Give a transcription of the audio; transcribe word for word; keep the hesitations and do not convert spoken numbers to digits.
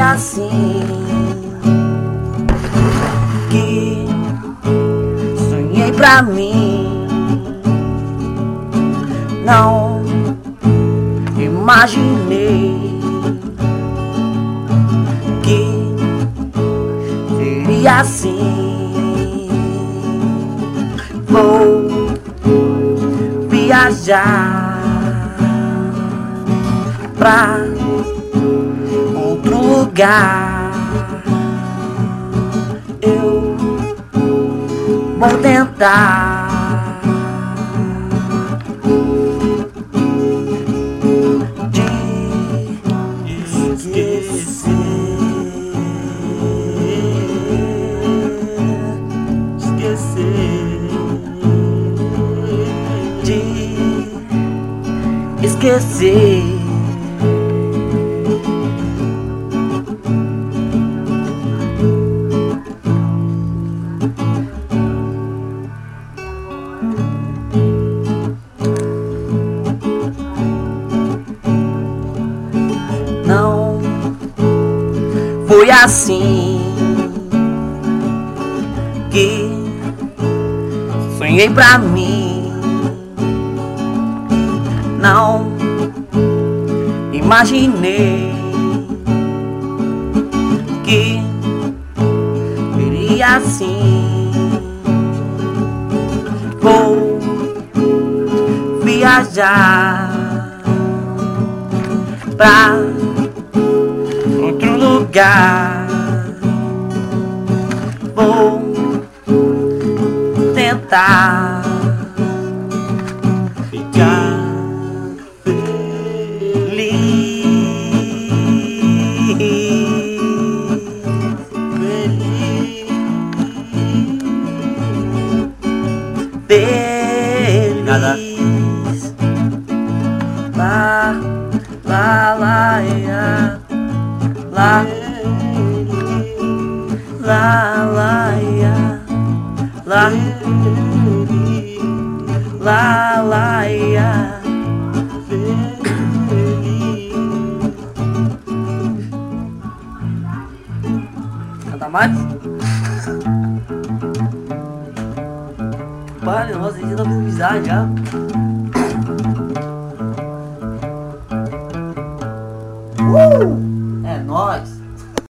assim que sonhei pra mim. Não imaginei que seria assim. Vou viajar pra outro lugar. Eu vou tentar esquecer. Não foi assim que sonhei pra mim. Não imaginei que seria assim. Vou viajar pra outro lugar. Vou tentar ficar feliz. Lá, lá, lá, ia. Lá, lá, lá, ia. Lá, lá, lá, ia. Canta mais? Para, nossa, a gente tá fazendo amizade já. Uh!